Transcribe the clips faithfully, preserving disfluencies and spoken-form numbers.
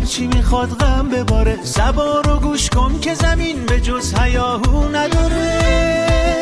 هرچی میخواد غم بباره، زبا رو گوش کن که زمین به جز هیاهو نداره.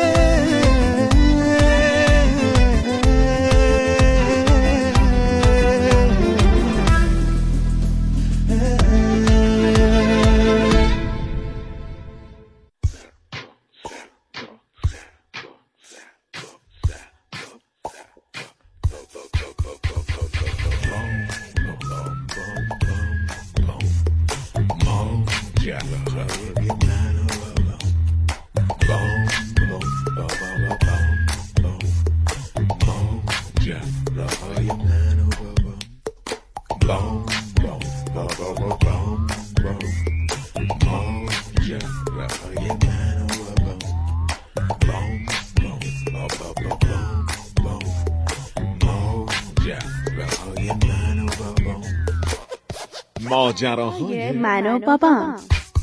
ماجراهای من و بابام.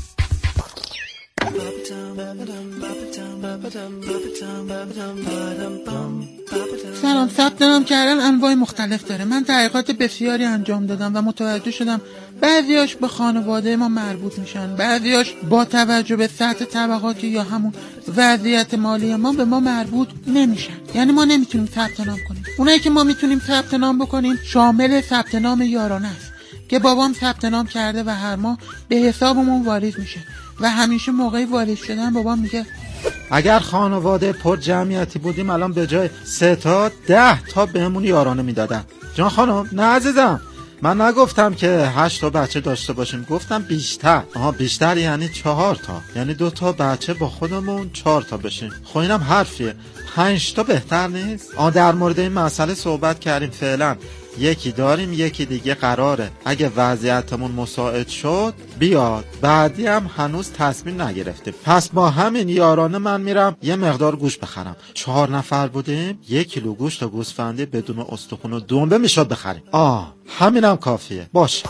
سلام. ثبت نام کردن انواع مختلف داره. من تحقیقات بسیاری انجام دادم و متوجه شدم بعضیاش به خانواده ما مربوط میشن، بعضیاش با توجه به سطح طبقاتی یا همون وضعیت مالی ما به ما مربوط نمیشن. یعنی ما نمیتونیم ثبت نام کنیم. اونایی که ما میتونیم ثبت نام بکنیم شامل ثبت نام یارانه است که بابام ثبت نام کرده و هر ماه به حسابمون واریز میشه و همیشه موقعی واریز شدن بابام میگه اگر خانواده پر جمعیتی بودیم الان به جای سه تا ده تا بهمون یارانه میدادن. جان خانم نه عزیزم، من نگفتم که هشت تا بچه داشته باشیم، گفتم بیشتر. آها بیشتر یعنی چهار تا، یعنی دو تا بچه با خودمون چهار تا بشیم. خب اینم حرفیه. پنج تا بهتر نیست؟ آها در مورد این مسئله صحبت کردیم. فعلا یکی داریم، یکی دیگه قراره اگه وضعیتمون مساعد شد بیاد. بعدی هم هنوز تصمیم نگرفتیم. پس با همین یارانه من میرم یه مقدار گوشت بخرم. چهار نفر بودیم، یک کیلو گوشت و گوسفندی بدون استخون و دنبه میشد بخریم. آه همینم کافیه. باشه.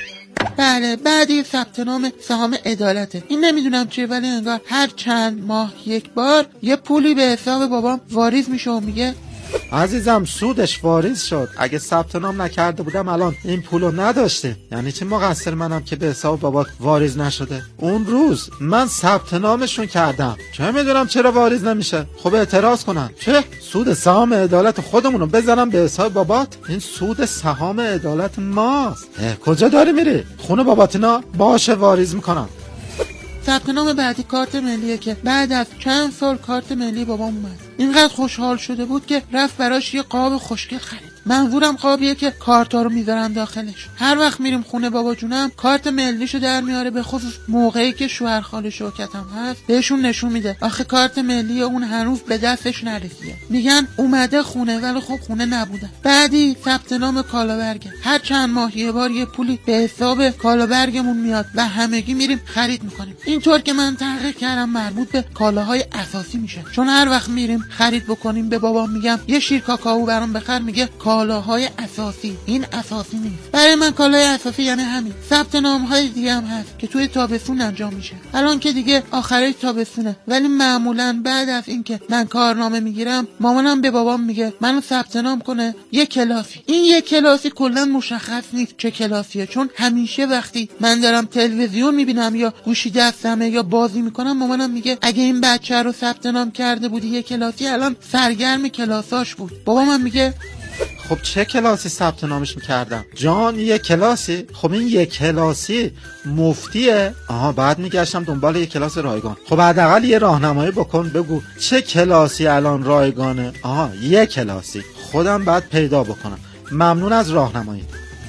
بله بعدی ثبت نام سهام عدالته. این نمیدونم چیه ولی انگار هر چند ماه یک بار یه پولی به حساب بابام واریز میشه و میگه عزیزم سودش واریز شد. اگه ثبت نام نکرده بودم الان این پولو نداشته. یعنی چه مقصر منم که به حساب بابات واریز نشده؟ اون روز من ثبت نامشون کردم، چه میدونم چرا واریز نمیشه. خب اعتراض کنن. چه سود سهام عدالت خودمونو بزنم به حساب بابات؟ این سود سهام عدالت ماست. کجا داری میری؟ خونه باباتینا؟ باشه واریز میکنم. ثبت نام بعدی کارت ملیه که بعد از چند سال کارت ملی بابام اومد. اینقدر خوشحال شده بود که رفت براش یه قاب خوشگل خرید. منظورم قابیه که کارتا رو میذارن داخلش. هر وقت میریم خونه بابا جونم کارت ملیشو در میاره، به خصوص موقعی که شوهر خاله شوکتم هست بهشون نشون میده آخه کارت ملی اون هنوز به دستش نرسیده. میگن اومده خونه ولی خب خونه نبوده. بعدی ثبت نام کالابرگه. هر چند ماه یه بار یه پولی به حساب کالابرگمون میاد و همگی میریم خرید میکنیم. اینطور که من تحقیق کردم مربوط به کالاهای اساسی میشه، چون هر وقت میریم خرید بکنیم به بابام میگم یه شیر کاکائو برام بخر، میگه کالاهای اساسی. این اساسی نیست. برای من کالای اساسی یعنی همین. ثبت نام های دیگه هم هست که توی تابستون انجام میشه. الان که دیگه آخرای تابستونه ولی معمولا بعد از اینکه من کارنامه میگیرم مامانم به بابام میگه منو ثبت نام کنه یه کلاسی. این یه کلاسی کلا مشخص نیست چه کلاسیه، چون همیشه وقتی من دارم تلویزیون میبینم یا گوشی دستمه یا بازی میکنم مامانم میگه اگه این بچه رو ثبت نام کرده بودی یه کلاسی الان سرگرم کلاساش بود. بابام میگه خب چه کلاسی ثبت نامش میکردم؟ جان یه کلاسی؟ خب این یه کلاسی مفتیه؟ آها بعد میگشتم دنبال یه کلاس رایگان. خب حداقل یه راهنمایی بکن بگو چه کلاسی الان رایگانه. آها یه کلاسی خودم بعد پیدا بکنم. ممنون از راهنمایی.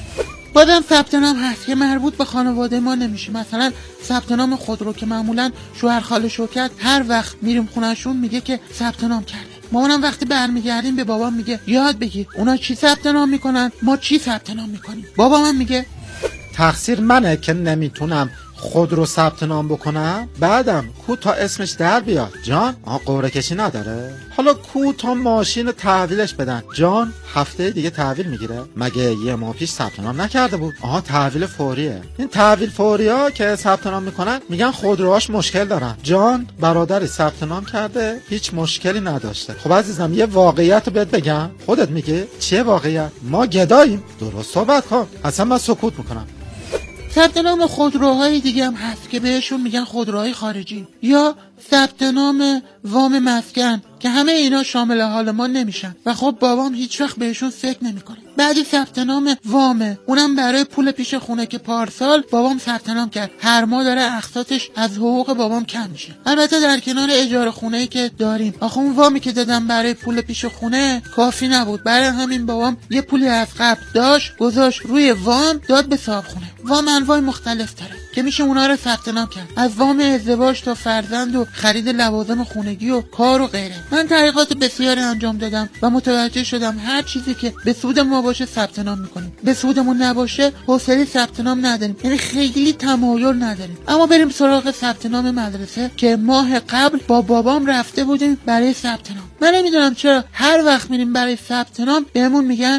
بازم ثبت نام هست که مربوط به خانواده ما نمیشه. مثلا ثبت نام خودرو که معمولا شوهر خاله شوکت هر وقت میریم خونهشون میگه که ثبت نام کرده. مامانم وقتی برمیگردیم به بابام میگه یاد بگیر اونا چی ثبت نام میکنن ما چی ثبت نام میکنیم. بابام میگه تقصیر منه که نمیتونم خود رو ثبت نام بکنم. بعدم کو تا اسمش در بیاد. جان آها قرعه کشی نداره؟ حالا کو تا ماشین تحویلش بدن. جان هفته دیگه تحویل میگیره؟ مگه یه ماه پیش ثبت نام نکرده بود؟ آها تحویل فوریه. این تحویل فوری ها که ثبت نام میکنن میگن خودروهاش مشکل دارن. جان برادری ثبت نام کرده هیچ مشکلی نداشته. خب عزیزم یه واقعیت رو بهت بگم. خودت میگه چیه واقعیت؟ ما گداییم. درست صحبت کن. اصلا من سکوت میکنم. ثبت نام خودروهای دیگه هم هست که بهشون میگن خودروهای خارجی، یا ثبت نام وام مسکن که همه اینا شامل حال ما نمیشن و خب بابام هیچ وقت بهشون فکر نمیکنه. بعد ثبت نام وامه، اونم برای پول پیش خونه که پارسال بابام ثبت نام کرد. هر ماه داره اقساطش از حقوق بابام کم میشه. البته در کنار اجاره خونه‌ای که داریم، آخه اون وامی که دادم برای پول پیش خونه کافی نبود، برای همین بابام یه پولی از قبل داشت گذاشت روی وام داد به صاحب خونه. وام انواع مختلف داره که میشه اونا رو ثبت نام کرد، از وام ازدواج تا فرزند و خرید لوازم خونگی و کار و غیره. من تحقیقات بسیاری انجام دادم و متوجه شدم هر چیزی که به سود ما باشه ثبت نام میکنیم، به سودمون نباشه حوصله ثبت نام نداریم، یعنی خیلی تمایل نداریم. اما بریم سراغ ثبت نام مدرسه که ماه قبل با بابام رفته بودیم برای ثبت نام. من نمیدونم چرا هر وقت میریم برای ثبت نام بهمون میگن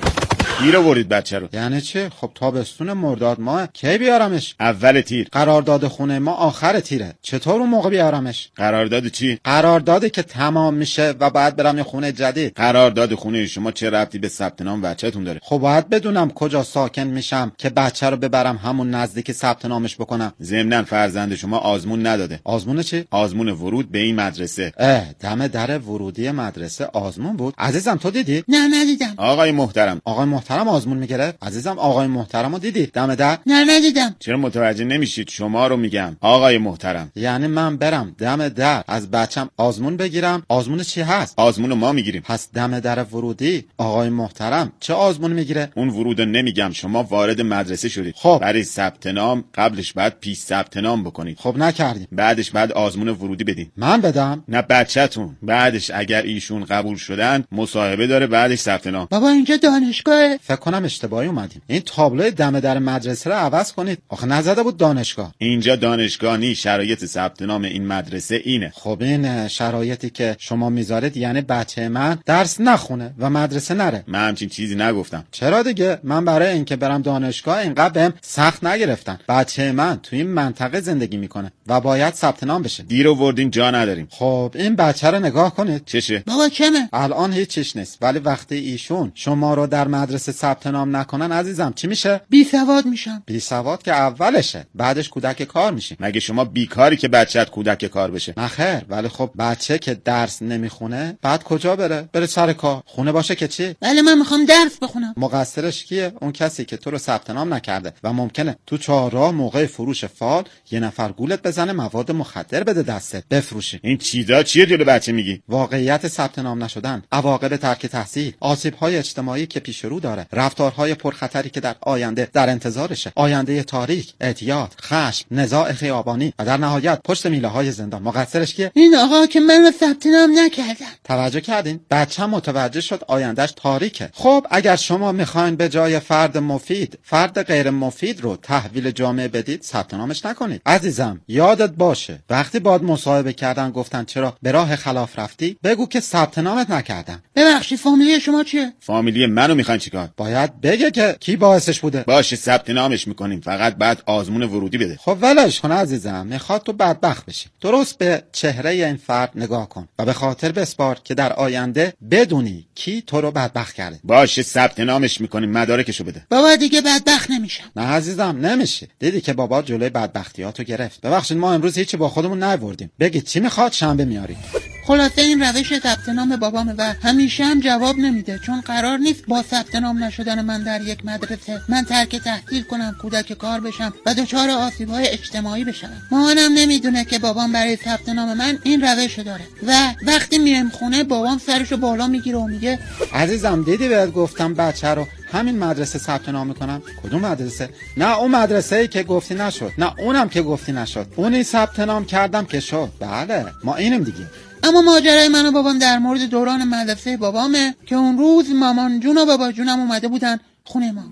گیر آورید بچه رو. یعنی چی؟ خب تابستون مرداد ماه، کی بیارمش؟ اول تیر. قرارداد خونه ما آخر تیره، چطور اون موقع بیارمش؟ قرارداد چی؟ قراردادی که تمام میشه و بعد برم یه خونه جدید. قرارداد خونه شما چه ربطی به ثبت نام بچه‌تون داره؟ خب باید بدونم کجا ساکن میشم که بچه رو ببرم همون نزدیک ثبت نامش بکنم. ضمناً فرزند شما آزمون نداده. آزمون چی؟ آزمون ورود به این مدرسه. اه، دم در ورودی مدرسه آزمون بود. عزیزم تو دیدی؟ نه ندیدم. آقای محترم، آقای محترم آزمون میگرفت؟ عزیزم آقای محترمو دیدی دم در؟ نه ندیدم. چرا متوجه نمیشید؟ شما رو میگم آقای محترم. یعنی من برم دم در از بچم آزمون بگیرم؟ آزمون چی هست؟ آزمون ما میگیریم. پس دم در ورودی آقای محترم چه آزمون میگیره؟ اون ورودو نمیگم، شما وارد مدرسه شدید. خب برای ثبت نام قبلش بعد پیش ثبت نام بکنید. خب نکردیم. بعدش بعد آزمون ورودی بدین. من بدم؟ نه بچه‌تون. بعدش اگر ایشون قبول شدن مصاحبه داره، بعدش ثبت نام. بابا اینجا دانشگاهه. فکر کنم اشتباهی اومدیم. این تابلو دم در مدرسه رو عوض کنید. آخه نزده بود دانشگاه. اینجا دانشگاه نی، شرایط ثبت نام این مدرسه اینه. خب این شرایطی که شما میذارید یعنی بچه من درس نخونه و مدرسه نره. من همچین چیزی نگفتم. چرا دیگه؟ من برای اینکه برم دانشگاه اینقدر بهم سخت نگرفتن. بچه من تو این منطقه زندگی میکنه و باید ثبت نام بشه. دیر آوردین جا نداریم. خب این بچه رو نگاه کنید. چشه؟ بابا چمه؟ الان هیچ چیش نیست، ولی وقتی ایشون شما رو در مدرسه ثبت نام نکنن عزیزم چی میشه؟ بی سواد میشم. بی سواد که اولشه، بعدش کودک کار میشی. مگه شما بیکاری که بچه‌ت کودک کار بشه؟ نه خیر، ولی خب بچه که درس نمیخونه بعد کجا بره؟ بره سر کار. خونه باشه که چی؟ ولی من میخوام درس بخونم. مقصرش کیه؟ اون کسی که تو رو ثبت نام نکرده و ممکنه تو چهارراه موقع فروش فال یه نفر گولت بزنه، مواد مخدر بده دستت بفروشی. این چیزا چیه جلو بچه میگی؟ واقعیت ثبت نام نشدن، عواقب ترک تحصیل، آسیب‌های اجتماعی که پیش رو داره، رفتارهای پرخطری که در آینده در انتظارشه، آینده تاریک، اعتیاد، خشم، نزاع خیابانی و در نهایت پشت میله‌های زندان. مقصرش کیه؟ این آقا که من رو ثبت نام نکردم. توجه کردین؟ بچه‌م متوجه شد آیندهش تاریکه. خب اگر شما میخواین به جای فرد مفید فرد غیر مفید رو تحویل جامعه بدید، ثبت نامش نکنید. عزیزم یادت باشه وقتی باهات مصاحبه کردن گفتن چرا به راه خلاف رفتی، بگو که ثبت نامت نکردم. ببخشید فامیلی شما چیه؟ فامیلی منو میخوان چیکار؟ باید بگه که کی باعثش بوده. باشه ثبت نامش میکنیم، فقط بعد آزمون ورودی بده. خب ولش کن عزیزم، میخواد تو بدبخت بشی. درست به چهره این فرد نگاه کن و به خاطر بسپار که در آینده بدونی کی تو رو بدبخت کرده. باشه ثبت نامش میکنیم، مدارکشو بده. بابا دیگه بدبخت نمیشم. نه عزیزم نمیشه. دیدی که بابا جلوی بدبختیاتو گرفت. ببخشید ما امروز هیچی با خودمون نیاوردیم. بگید چی میخواد شنبه میاری. خلاصه این روش ثبت نام بابامه و همیشه هم جواب نمیده، چون قرار نیست با ثبت نام نشدن من در یک مدرسه من ترک تحصیل کنم، کودک کار بشم و دچار آسیب‌های اجتماعی بشم. مامانم نمیدونه که بابام برای ثبت نام من این روشو داره و وقتی میایم خونه بابام سرشو بالا میگیره و میگه عزیزم دیدی بهت گفتم بچه رو همین مدرسه ثبت نام میکنم. کدوم مدرسه؟ نه اون مدرسه ای که گفتی نشد، نه اونم که گفتی نشد، اونی ثبت نام کردم که شد. بله ما اینم دیگه. اما ماجرای من و بابام در مورد دوران مدرسه بابامه که اون روز مامان جون و بابا جونم اومده بودن خونه ما.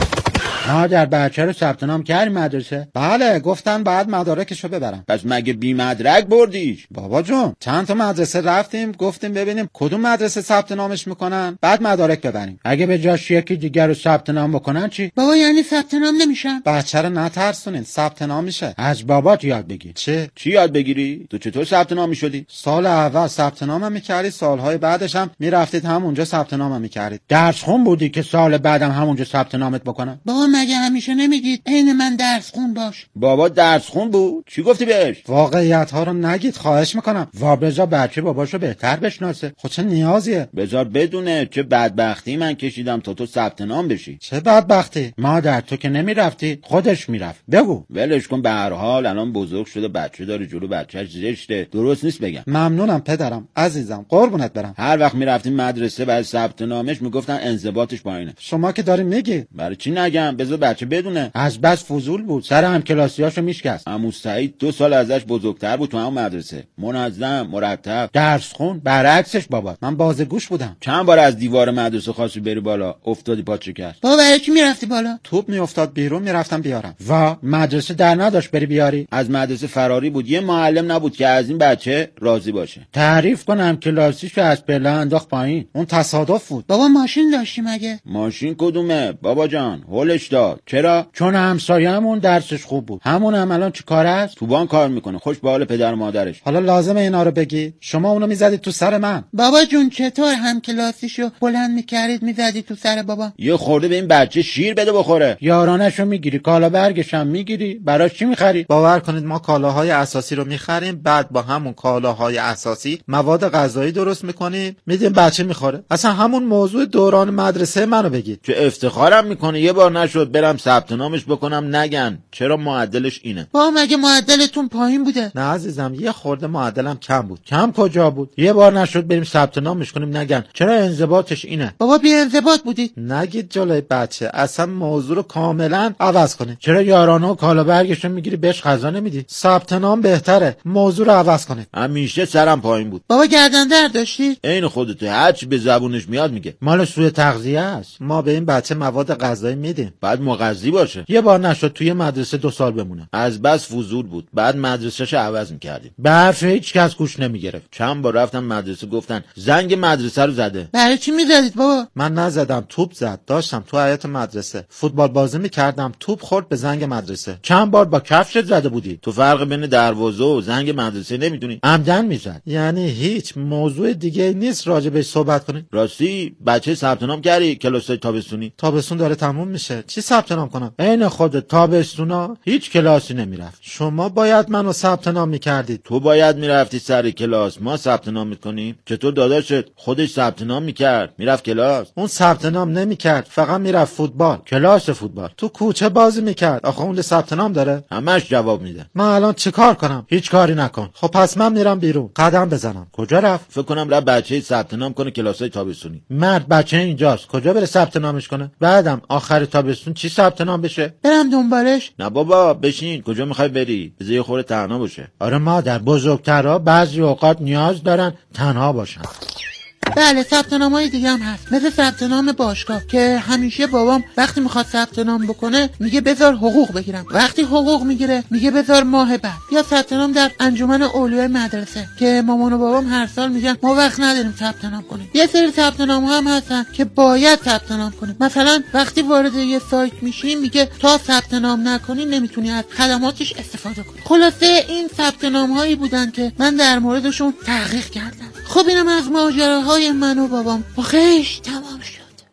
مادر بچه رو ثبت نام کردی مدرسه؟ بله گفتن بعد مدارکشو ببرم. پس مگه بی مدرک بردیش؟ بابا جون چند تا مدرسه رفتیم گفتیم ببینیم کدوم مدرسه ثبت نامش میکنن بعد مدارک ببریم. اگه به جاش یکی دیگر رو ثبت نام بکنن چی؟ بابا یعنی ثبت نام نمیشم؟ بچه رو نترسونین، ثبت نام میشه. از بابات یاد بگیر. چه؟ چی یاد بگیری؟ تو چطور ثبت نام میشدی؟ سال اول ثبت نام میکردی، سالهای بعدش هم میرفتید همونجا ثبت نام میکردید. درس خون بودی که سال بعدم همونجا ثبت نامت بکنن؟ بابا مگه همیشه نمیگید عین من درس خون باش؟ بابا درس خون بود؟ چی گفتی بهش؟ واقعیت ها رو نگید خواهش میکنم. وابرجا بچه باباشو بهتر بشناسه. خود چه نیازیه؟ بذار بدونه چه بدبختی من کشیدم تا تو ثبت نام بشی. چه بدبختی؟ مادر تو که نمیرفتی خودش میرفت. بگو. ولش کن، به هر حال الان بزرگ شده، بچه داره، جلو بچه‌ش زشته. درست نیست بگم. ممنونم پدرم عزیزم، قربونت برم. هر وقت میرفتیم مدرسه برای ثبت نامش میگفتن انضباطش پایینه. شما که داری میگی. برای چی نگم؟ بذار بچه بدونه. از بس فضول بود، سر هم کلاسیاشو میشکست. عمو سعید دو سال ازش بزرگتر بود تو همون مدرسه، منظم، مرتب، درس خون. برعکسش بابا، من بازگوش بودم. چند بار از دیوار مدرسه خواستی بری بالا، افتادی پات شکست. بابا برای چی میرفتی بالا؟ توپ میافتاد بیرون، میرفتم بیارم. وا مدرسه در نداشت بری بیاری. از مدرسه فراری بود، یه معلم نبود که از این بچه راضی باشه. تعریف کنم کلاسیشو از پله انداخت پایین. اون تصادف بود. بابا ماشین داشتی مگه؟ ماشین کدومه بابا جان؟ هولش داد. چرا؟ چون همسایه‌مون درسش خوب بود. همون هم الان چی کار است؟ تو بانک کار میکنه، خوش به حال پدر و مادرش. حالا لازمه اینا رو بگی؟ شما اونو میزدید تو سر من. بابا جون چطور هم کلاسیشو بلند میکردید میزدی تو سر بابا؟ یه خورده به این بچه شیر بده بخوره. یارانشو میگیری، کالا برگش هم میگیری، براش چی میخری؟ باور کنید ما کالاهای اساسی رو میخریم، بعد با همون کالاهای اساسی مواد غذایی درست میکنیم، میدیم بچه میخوره. اصلا همون موضوع دوران مدرسه منو بگید. چه افتخارم میکنه یه بار نشد برم ثبت نامش بکنم نگن چرا معدلش اینه. بابا مگه معدلتون پایین بوده؟ نه عزیزم، یه خورده معدلم کم بود. کم کجا بود؟ یه بار نشد بریم ثبت نامش کنیم نگن چرا انضباطش اینه. بابا بی انضباط بودید. نگید جلوی بچه، اصلا موضوع رو کاملا عوض کنید. چرا یارانه و کالا برگشون میگیری بهش غذا نمیدی؟ ثبت نام بهتره، موضوع رو عوض کنید. همیشه سرم پایین بود. بابا گردن در داشتید؟ عین خودته، هر چی به زبونش میاد میگه. مال سوء تغذیه است. ما به این بچه مواد غذایی میدیم. بعد مغذی باشه. یه بار نشد توی مدرسه دو سال بمونه. از بس فضول بود. بعد مدرسه‌ش عوض میکردیم. به حرف هیچ کس گوش نمیگرفت. چند بار رفتم مدرسه گفتن زنگ مدرسه رو زده. برای چی میزدید بابا؟ من نزدم، توپ زد. داشتم تو حیاط مدرسه فوتبال بازی میکردم، توپ خورد به زنگ مدرسه. چند بار با کفشت زده بودی. تو فرق بین دروازه و زنگ مدرسه نمیدونی؟ عمدن میزد. یعنی هیچ موضوع دیگه نیست راجع بهش صحبت کنی؟ راستی بچه ثبت نام کردی کلاسای تابستونی؟ تابستون داره تموم میشه، چی ثبت نام کنم؟ عین خود تابستونا هیچ کلاسی نمیرفت. شما باید منو ثبت نام میکردید. تو باید میرفتی سر کلاس، ما ثبت نام میکنیم. چطور داداشت خودش ثبت نام میکرد میرفت کلاس؟ اون ثبت نام نمیکرد، فقط میرفت فوتبال، کلاس فوتبال. تو کوچه بازی میکرد. آخه اون ثبت نام داره؟ همش جواب میده. من الان چیکار کنم؟ هیچ کاری نکن. خب پس من میرم بیرون قدم بزنم. کجا رفت؟ فکر کنم رفت بچه ثبت نام کنه کلاسای تابستونی. مرد بچه اینجاست، کجا بره ثبت نامش کنه؟ بعدم آخر تابستون چی ثبت نام بشه؟ برم دنبالش؟ نه بابا بشین. کجا میخوای بری؟ بذار یه خورده تنها باشه. آره مادر، بزرگترها بعضی اوقات نیاز دارن تنها باشن. بله ثبت نامای دیگه هم هست، مثل ثبت نام باشگاه که همیشه بابام وقتی میخواد ثبت نام بکنه میگه بذار حقوق بگیرم، وقتی حقوق میگیره میگه بذار ماه بعد. یا ثبت نام در انجمن اولیای مدرسه که مامان و بابام هر سال میگن ما وقت نداریم ثبت نام کنیم. یه سری ثبت نام هم هستن که باید ثبت نام کنیم. مثلا وقتی وارد یه سایت میشی میگه تا ثبت نام نکنی نمیتونی از خدماتش استفاده کنی. خلاصه این ثبت نام هایی بودن که من در موردشون تحقیق کردم. خب اینم از ماجراهای من و بابام. آخیش تمام شد.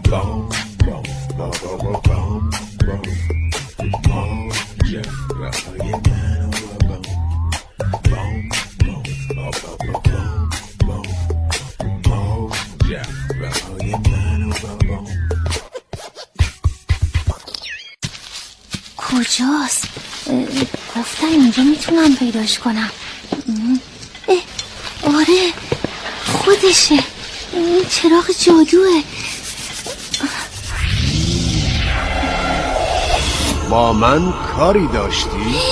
کجاست؟ گفتن اینجا میتونم پیداش کنم. اه آره خودشه، این چراغ جادوه. با من کاری داشتی؟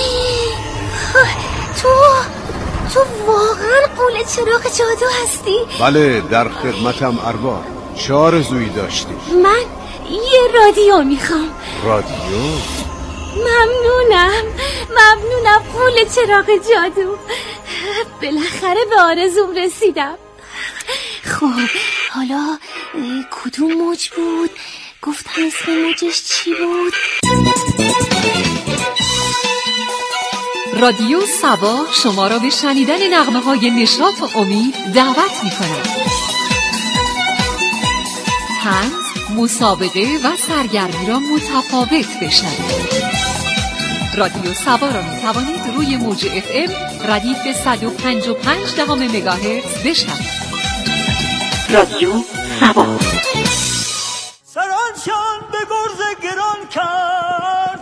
تو تو واقعا قول چراغ جادو هستی؟ بله در خدمتم ارباب. چه آرزویی داشتی؟ من یه رادیو میخوام. رادیو؟ ممنونم ممنونم قول چراغ جادو، بالاخره به آرزوم رسیدم. خب حالا کدوم موج بود؟ گفتن اسم موجش چی بود؟ رادیو سبا شما را به شنیدن نغمه‌های نشاط و امید دعوت می‌کند. طنز، مسابقه و سرگرمی را متفاوت بشنوید. رادیو سبا را می توانید روی موج اف ام ردیف صد و پنج و پنج دهم مگاهرتز بشنوید. رادیو سبا. سرانشان به گرز گران کرد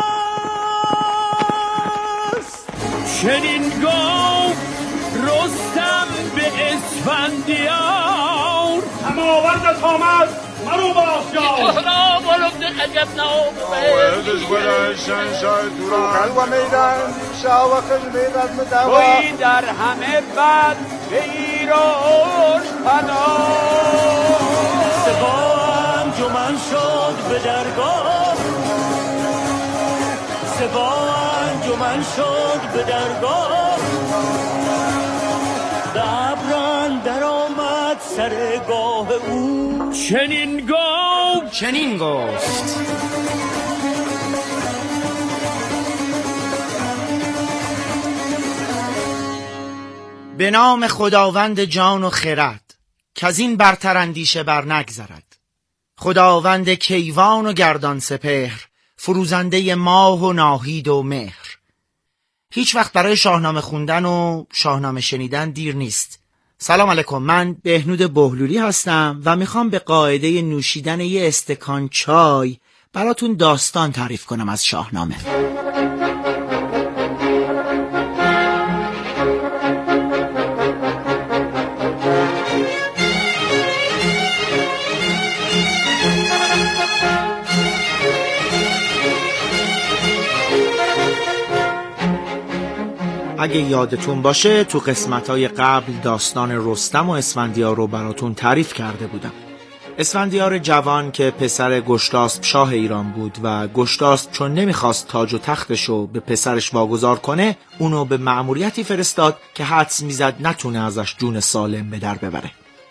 هست، چنین گفت رستم به اسفندیار. اما آورد آمد مرو باشد لا ولد عجبنا وهدش ولا شنشای دوران و میدان شاوخش میداد مدوا توی در همه بد به ایراش پناه. سپاه انجمن شد به درگاه، سپاه انجمن شد به درگاه، دبران در آمد سرگاه او. چنین گفت چنین گفت به نام خداوند جان و خرد، کز این برتر اندیشه بر نگذرد. خداوند کیوان و گردان سپهر، فروزنده ماه و ناهید و مهر. هیچ وقت برای شاهنامه خوندن و شاهنامه شنیدن دیر نیست. سلام علیکم، من بهنود بهلولی هستم و میخوام به قاعده نوشیدن یه استکان چای براتون داستان تعریف کنم از شاهنامه. اگه یادتون باشه تو قسمت‌های قبل داستان رستم و اسفندیار رو براتون تعریف کرده بودم. اسفندیار جوان که پسر گشتاسپ شاه ایران بود و گشتاسپ چون نمیخواست تاج و تختش رو به پسرش واگذار کنه، اونو به مأموریتی فرستاد که حدس میزد نتونه ازش جون سالم به در ببره.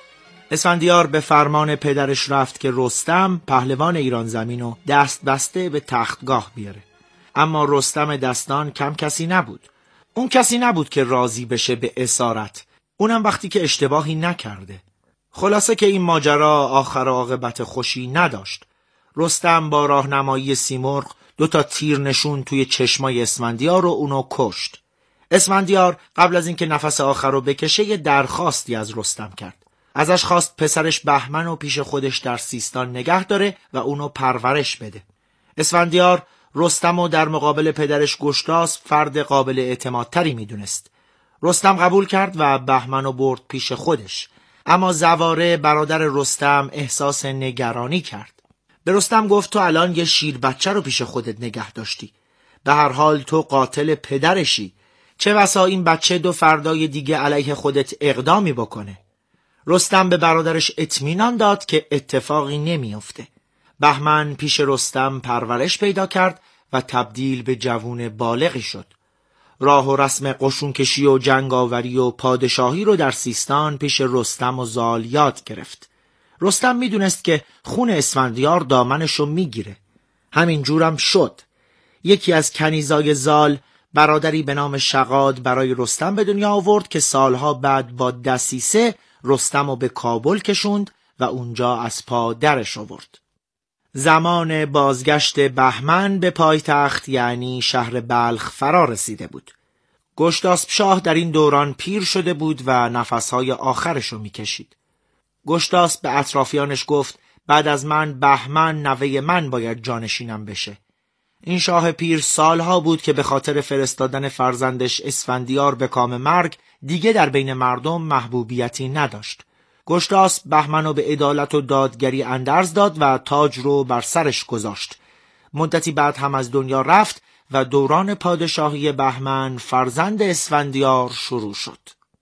اسفندیار به فرمان پدرش رفت که رستم پهلوان ایران زمین رو دست بسته به تختگاه بیاره. اما رستم دستان کم کسی نبود. اون کسی نبود که راضی بشه به اسارت، اونم وقتی که اشتباهی نکرده. خلاصه که این ماجرا آخر عاقبت خوشی نداشت. رستم با راهنمایی سیمرغ دو تا تیر نشون توی چشمای اسفندیار و اونو کشت. اسفندیار قبل از اینکه نفس آخر رو بکشه یه درخواستی از رستم کرد. ازش خواست پسرش بهمن رو پیش خودش در سیستان نگه داره و اونو پرورش بده. اسفندیار رستم رو در مقابل پدرش گشتاسپ فرد قابل اعتمادتری میدونست. رستم قبول کرد و بهمن رو برد پیش خودش. اما زواره برادر رستم احساس نگرانی کرد. به رستم گفت تو الان یه شیر بچه رو پیش خودت نگه داشتی. به هر حال تو قاتل پدرشی. چه بسا این بچه دو فردای دیگه علیه خودت اقدامی بکنه. رستم به برادرش اطمینان داد که اتفاقی نمیفته. بهمن پیش رستم پرورش پیدا کرد و تبدیل به جوون بالغی شد. راه و رسم قشونکشی و جنگاوری و پادشاهی رو در سیستان پیش رستم و زال یاد گرفت. رستم میدونست که خون اسفندیار دامنشو میگیره. همین جورم شد. یکی از کنیزای زال برادری به نام شغاد برای رستم به دنیا آورد که سالها بعد با دسیسه رستم رو به کابل کشوند و اونجا از پا درش آورد. زمان بازگشت بهمن به پایتخت یعنی شهر بلخ فرا رسیده بود. گشتاسپ شاه در این دوران پیر شده بود و نفسهای آخرشو میکشید. گشتاسپ به اطرافیانش گفت بعد از من بهمن نوه من باید جانشینم بشه. این شاه پیر سالها بود که به خاطر فرستادن فرزندش اسفندیار به کام مرگ دیگه در بین مردم محبوبیتی نداشت. گشتاسپ بهمن به عدالت و دادگری اندرز داد و تاج رو بر سرش گذاشت. مدتی بعد هم از دنیا رفت و دوران پادشاهی بهمن فرزند اسفندیار شروع شد.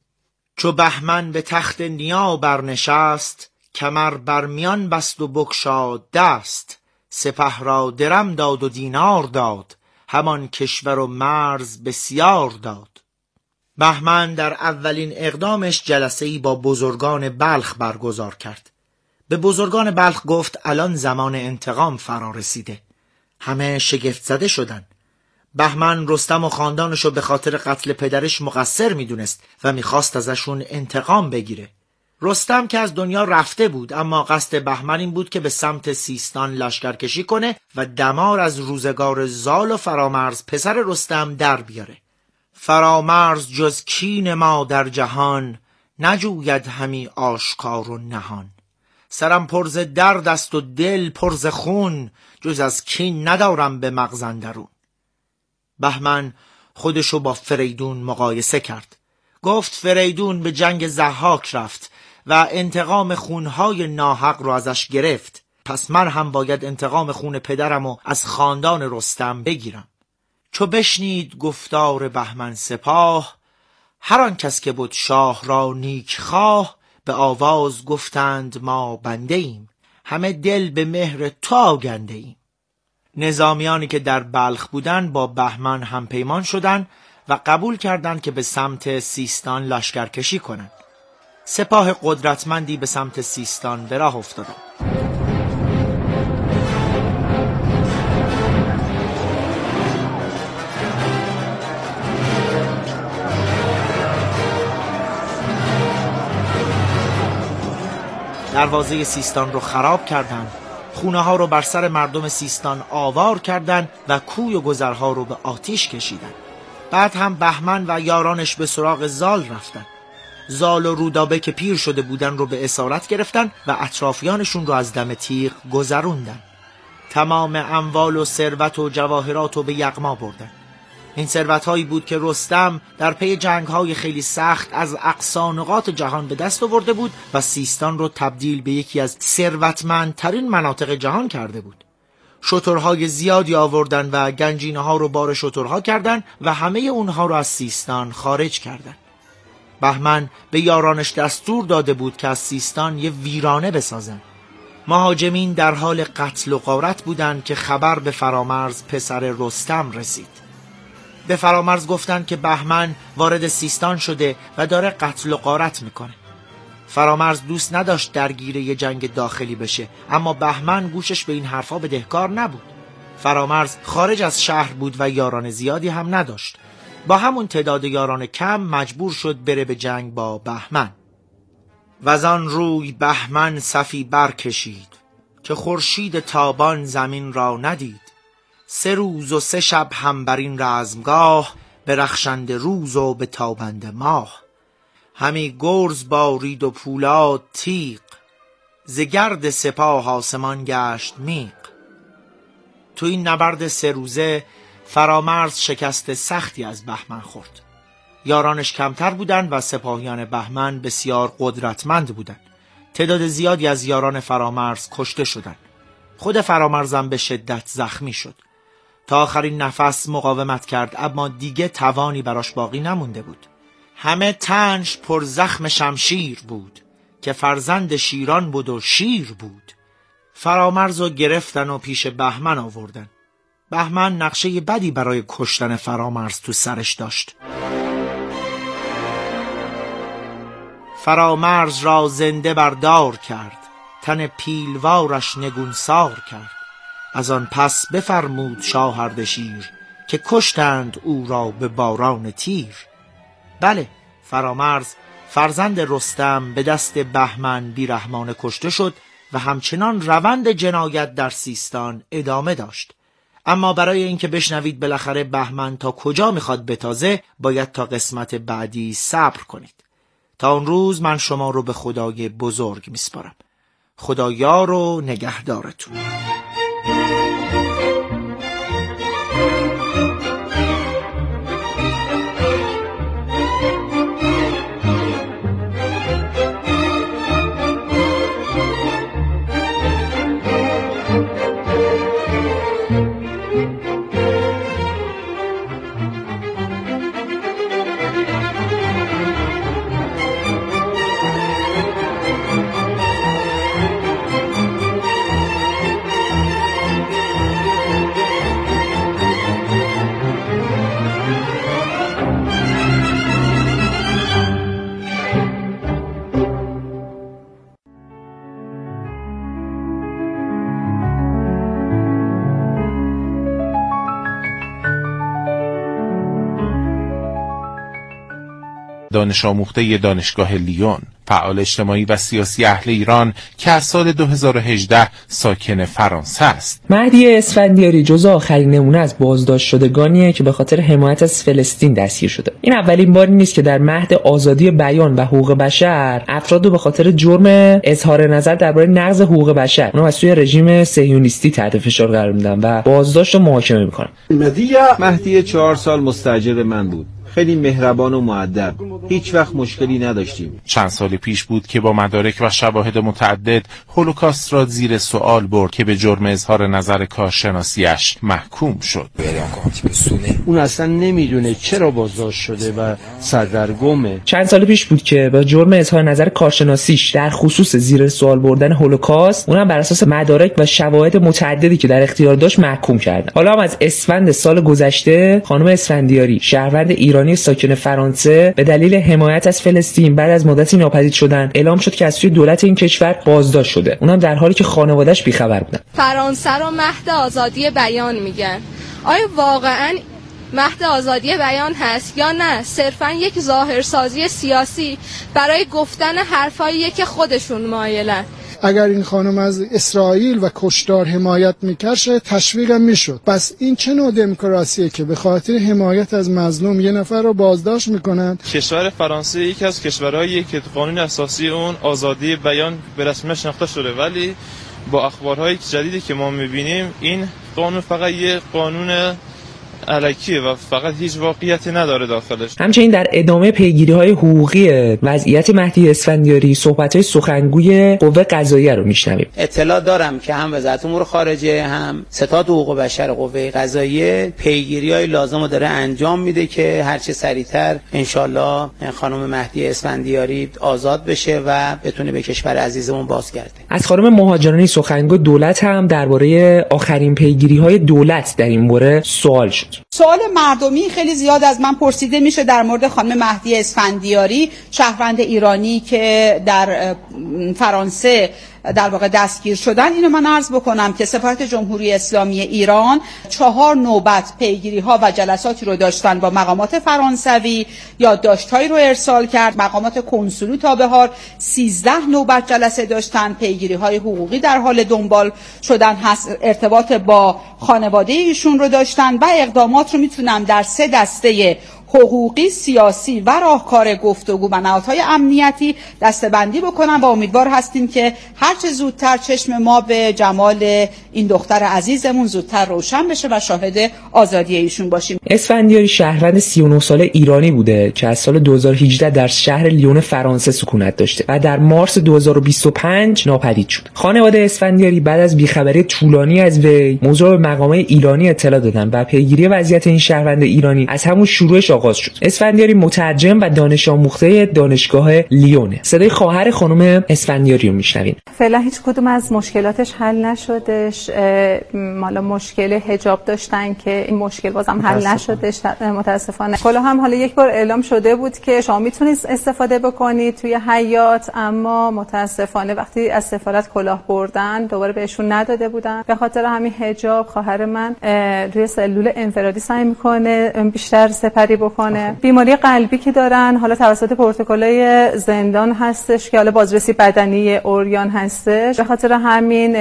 چو بهمن به تخت نیا برنشست، کمر بر میان بست و بگشاد دست. سپه را درم داد و دینار داد، همان کشور و مرز بسیار داد. بهمن در اولین اقدامش جلسه‌ای با بزرگان بلخ برگزار کرد. به بزرگان بلخ گفت الان زمان انتقام فرا رسیده. همه شگفت زده شدن. بهمن رستم و خاندانشو به خاطر قتل پدرش مقصر میدونست و میخواست ازشون انتقام بگیره. رستم که از دنیا رفته بود، اما قصد بهمن این بود که به سمت سیستان لشکرکشی کنه و دمار از روزگار زال و فرامرز پسر رستم در بیاره. فرامرز جز کین ما در جهان، نجوید همی آشکار و نهان. سرم پرز درد است و دل پرز خون، جز از کین ندارم به مغز اندرون. بهمن خودشو با فریدون مقایسه کرد. گفت فریدون به جنگ ضحاک رفت و انتقام خونهای ناحق رو ازش گرفت، پس من هم باید انتقام خون پدرم رو از خاندان رستم بگیرم. چو بشنید گفتار بهمن سپاه، هر آن کس که بود شاه را نیک خواه. به آواز گفتند ما بنده ایم، همه دل به مهر تو آگنده ایم. نظامیانی که در بلخ بودند با بهمن هم پیمان شدند و قبول کردند که به سمت سیستان لشکرکشی کنند. سپاه قدرتمندی به سمت سیستان به راه افتادند. دروازه سیستان رو خراب کردند، خونه ها رو بر سر مردم سیستان آوار کردند و کوی و گذرها رو به آتیش کشیدند. بعد هم بهمن و یارانش به سراغ زال رفتند. زال و رودابه که پیر شده بودن رو به اسارت گرفتن و اطرافیانشون رو از دم تیغ گذروندن. تمام اموال و ثروت و جواهرات رو به یغما بردن. این ثروت‌هایی بود که رستم در پی جنگ‌های خیلی سخت از اقصا نقاط جهان به دست آورده بود و سیستان رو تبدیل به یکی از ثروتمندترین مناطق جهان کرده بود. شترهای زیادی آوردن و گنجینه‌ها رو بار شترها کردن و همه اونها رو از سیستان خارج کردن. بهمن به یارانش دستور داده بود که از سیستان یه ویرانه بسازن. مهاجمین در حال قتل و غارت بودند که خبر به فرامرز پسر رستم رسید. به فرامرز گفتند که بهمن وارد سیستان شده و داره قتل و غارت میکنه. فرامرز دوست نداشت درگیر یه جنگ داخلی بشه، اما بهمن گوشش به این حرفا بدهکار نبود. فرامرز خارج از شهر بود و یاران زیادی هم نداشت. با همون تعداد یاران کم مجبور شد بره به جنگ با بهمن. وزان روی بهمن صفی برکشید، که خورشید تابان زمین را ندید. سه روز و سه شب هم بر این رزمگاه، به رخشنده روز و به تابنده ماه. همی گرز بارید و پولاد تیغ، ز گرد سپاه آسمان گشت میغ. تو این نبرد سه روزه فرامرز شکست سختی از بهمن خورد. یارانش کمتر بودند و سپاهیان بهمن بسیار قدرتمند بودند. تعداد زیادی از یاران فرامرز کشته شدند. خود فرامرزم به شدت زخمی شد. تا آخرین نفس مقاومت کرد، اما دیگه توانی براش باقی نمونده بود. همه تنش پر زخم شمشیر بود، که فرزند شیران بود و شیر بود. فرامرز رو گرفتن و پیش بهمن آوردن. بهمن نقشه بدی برای کشتن فرامرز تو سرش داشت. فرامرز را زنده بردار کرد، تن پیلوارش نگونسار کرد. از آن پس بفرمود شاه اردشیر، که کشتند او را به باران تیر. بله، فرامرز فرزند رستم به دست بهمن بیرحمانه کشته شد و همچنان روند جنایت در سیستان ادامه داشت. اما برای اینکه بشنوید بالاخره بهمن تا کجا میخواد بتازه، باید تا قسمت بعدی صبر کنید. تا اون روز من شما رو به خدای بزرگ میسپارم. خدا یار و نگهدارتون. دانش آموخته دانشگاه لیون فعال اجتماعی و سیاسی اهل ایران که از سال دو هزار و هجده ساکن فرانسه است. مهدی اسفندیاری جزو آخرین نمونه از بازداشت شدگانیه که به خاطر حمایت از فلسطین دستگیر شده. این اولین باری نیست که در مهد آزادی بیان و حقوق بشر افراد رو به خاطر جرم اظهار نظر درباره نقض حقوق بشر اونم از سوی رژیم صهیونیستی تحت فشار قرار میدن و بازداشت و محاکمه میکنن. مهدی چهار سال مستاجر من بود. خیلی مهربان و مؤدب، هیچ وقت مشکلی نداشتیم. چند سال پیش بود که با مدارک و شواهد متعدد هولوکاست را زیر سوال برد که به جرم اظهار نظر کارشناسیش محکوم شد. اون اصلا نمیدونه چرا بازداشت شده و سردرگمه. چند سال پیش بود که با جرم اظهار نظر کارشناسیش در خصوص زیر سوال بردن هولوکاست اونم بر اساس مدارک و شواهد متعددی که در اختیار داشت محکوم کردن. حالا هم از اسفند سال گذشته خانم اسفندیاری شهروند ایرانی ساکن فرانسه به دلیل حمایت از فلسطین بعد از مدتی ناپدید شدن اعلام شد که از سوی دولت این کشور بازداشت شده، اونم در حالی که خانواده‌اش بیخبر بودن. فرانسه رو مهد آزادی بیان میگن. آیا واقعاً مهد آزادی بیان هست یا نه صرفاً یک ظاهرسازی سیاسی برای گفتن حرفایی که خودشون مایلن؟ اگر این خانم از اسرائیل و کشتار حمایت میکرد تشویقم میشد. پس این چه نوع دموکراسیه که به خاطر حمایت از مظلوم یه نفر رو بازداشت میکنن؟ کشور فرانسه یکی از کشورهایی که قانون اساسی اون آزادی بیان به رسمیت شناخته شده، ولی با اخبارهای جدیدی که ما میبینیم این قانون فقط یه قانون الکیه و فقط هیچ واقعیتی نداره داخلش. همچنین در ادامه پیگیری‌های حقوقی وضعیت مهدی اسفندیاری صحبت‌های سخنگوی قوه قضاییه رو میشنویم. اطلاع دارم که هم وزارت امور خارجه هم ستاد حقوق بشر قوه قضاییه پیگیری‌های لازم رو داره انجام میده که هر چه سریعتر انشالله خانم مهدی اسفندیاری آزاد بشه و بتونه به کشور عزیزمون بازگرده. از خانم مهاجرانی سخنگوی دولت هم درباره آخرین پیگیری‌های دولت در این مورد سوال شد. سوال مردمی خیلی زیاد از من پرسیده میشه در مورد خانم مهدی اسفندیاری شهروند ایرانی که در فرانسه در واقع دستگیر شدن. اینو من عرض بکنم که سفارت جمهوری اسلامی ایران چهار نوبت پیگیری ها و جلساتی رو داشتن با مقامات فرانسوی، یادداشت‌هایی رو ارسال کرد. مقامات کنسولی تا بهار سیزده نوبت جلسه داشتن. پیگیری های حقوقی در حال دنبال شدن هست، ارتباط با خانواده ایشون رو داشتن و اقدامات رو میتونم در سه دسته حقوقی، سیاسی و راهکار گفتگو و نهادهای امنیتی دسته‌بندی بکنم و امیدوار هستیم که هر چه زودتر چشم ما به جمال این دختر عزیزمون زودتر روشن بشه و شاهد آزادی ایشون باشیم. اسفندیاری شهروند سی و نه ساله ایرانی بوده که از سال دو هزار و هجده در شهر لیون فرانسه سکونت داشته و در مارس دو هزار و بیست و پنج ناپدید شد. خانواده اسفندیاری بعد از بیخبری طولانی از وی موضوع به مقامات ایرانی اطلاع دادن و پیگیری وضعیت این شهروند ایرانی از همون شروعش آغاز شد. اسفندیاری مترجم و دانش آموخته دانشگاه لیونه. صدای خواهر خانم اسفندیاری رو میشنوین. فعلا هیچ کدوم از مشکلاتش حل نشدش. حالا مشکل حجاب داشتن که این مشکل بازم حل نشدش متاسفانه. کلاه هم حالا یک بار اعلام شده بود که شما میتونید استفاده بکنید توی حیاط، اما متاسفانه وقتی از سفارت کلاه بردن دوباره بهشون نداده بودن. به خاطر همین حجاب خواهر من روی سلول انفرادی سعی میکنه بیشتر سپری بکنه. بیماری قلبی که دارن حالا توسط پروتکل‌های زندان هستش که حالا بازرسی بدنی اوریان هستش، به خاطر همین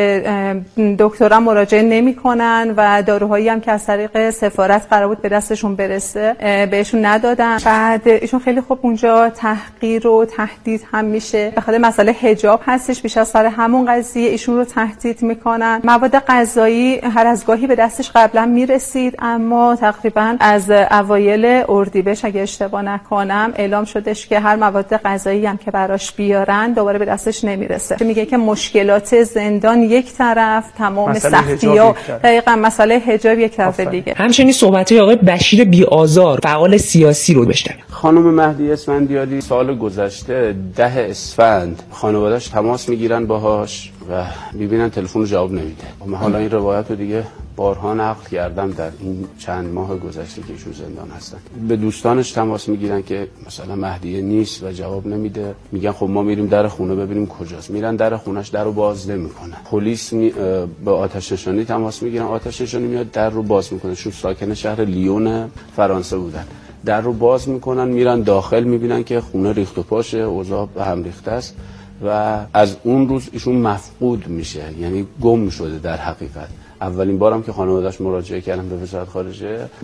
به دکترا مراجعه نمی‌کنن و داروهایی هم که از طریق سفارت قرار بود به دستشون برسه بهشون ندادن. بعد ایشون خیلی خوب اونجا تحقیر و تهدید هم میشه. به خاطر مسئله حجاب هستش بیشتر سر همون قضیه ایشون رو تهدید میکنن. مواد غذایی هر از گاهی به دستش قبلا میرسید، اما تقریبا از اوایل اردیبهشت اگه اشتباه نکنم اعلام شدش که هر مواد غذایی هم که براش بیارن دوباره به دستش نمیرسه. میگه که مشکلات زندان یک طرف، تمام سختی‌ها دقیقاً مسئله حجاب یک طرف دیگه. همچنین صحبت‌های آقای بشیر بی‌آزار فعال سیاسی رو بشنویم. خانم مهدی اسفندیاری سال گذشته ده اسفند خانواده‌اش تماس میگیرن باهاش و میبینن تلفن جواب نمیده. من حالا این روایت رو دیگه بارها نقل کردم در این چند ماه گذشته که ایشون زندان هستن. به دوستانش تماس میگیرن که مثلا مهدی نیست و جواب نمیده. میگن خب ما میریم در خونه ببینیم کجاست. میرن در خونش، در رو باز نمیکنه. پلیس می... به آتش نشانی تماس میگیرن، آتش نشانی میاد در رو باز میکنه. چون ساکن شهر لیون فرانسه بودن. در رو باز میکنن، میرن داخل، میبینن که خونه ریخت و پاشه، اوضاع به هم ریخته است و از اون روز ایشون مفقود میشه، یعنی گم شده در حقیقت. اولین بارم که خانواده‌اش مراجعه کردن به وزارت خارجه